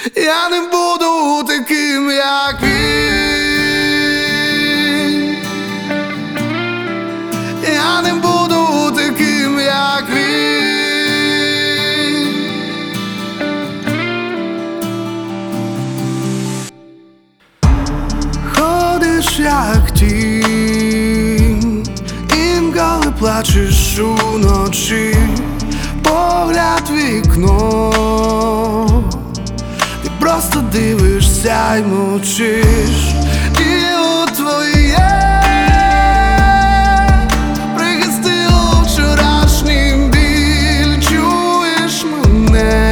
Я не буду таким, як він. Я не буду таким, як він. Ходиш, як тінь, інколи плачеш уночі, погляд в вікно, ти просто дивишся й мовчиш. Тіло твоє прихистило вчорашній біль. Чуєш мене?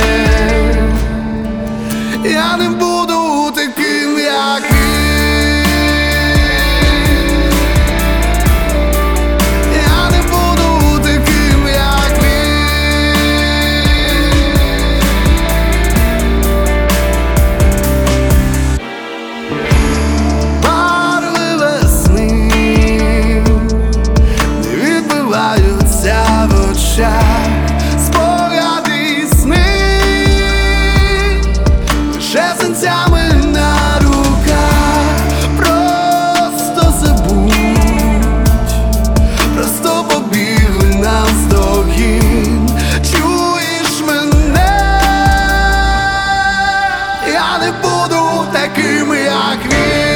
Я не буду таким, як він. Спогади, сни, лише синцями на руках. Просто забудь, просто побігли навздогін. Чуєш мене? Я не буду таким, як він.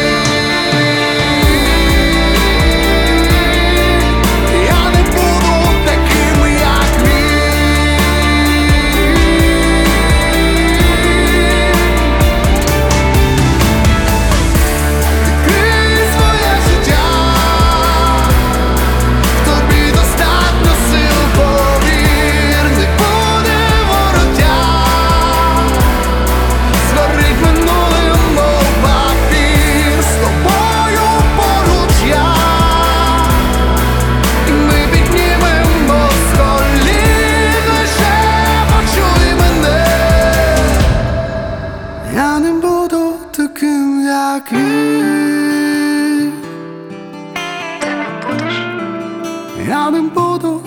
Я не буду таким, як він. Я не буду